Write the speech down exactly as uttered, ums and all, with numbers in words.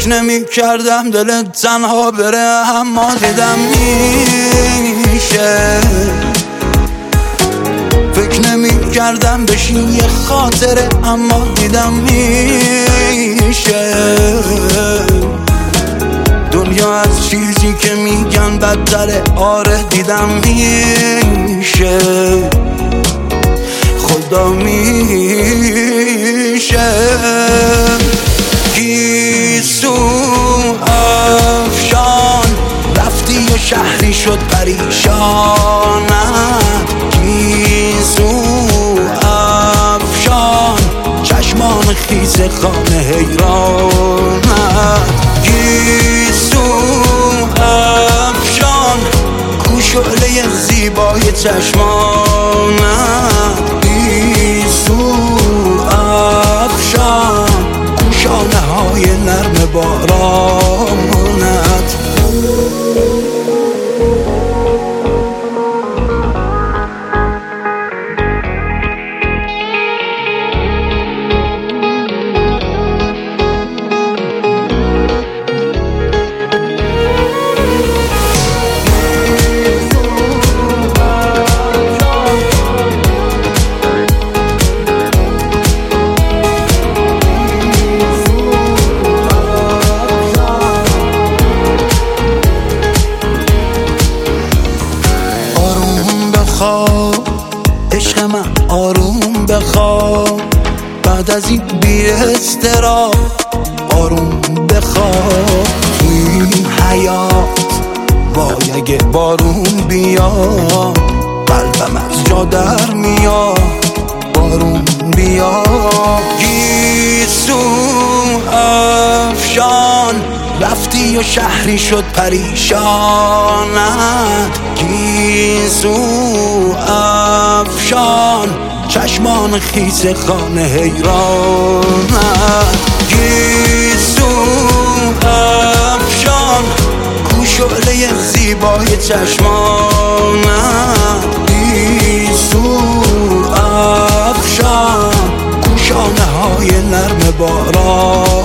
فکر نمی کردم دلت تنها بره، اما دیدم میشه. فکر نمی کردم بشین یه خاطره، اما دیدم میشه. دنیا از چیزی که میگن بدتره، آره دیدم میشه. خدا میشه. گیسو افشان رفتی و شهری شد پریشانم. گیسو افشان چشمان خیس خانه حیرانم. گیسو افشان کو شعله زیبای چشمانم. گیسو افشان کو شانه های نرم بارانت. عشق من آروم بخواب، بعد از این بی اضطراب آروم بخواب. تو این حیات وای اگه بارون بیاد، قلبم از جا در میاد. بارون بیاد. گیسو افشان رفتی و شهری شد پریشانت. گیسو افشان چشمان خیس خانه حیرانت. گیسو افشان کو شعله زیبای چشمانت. گیسو افشان کو شانه های نرم باران.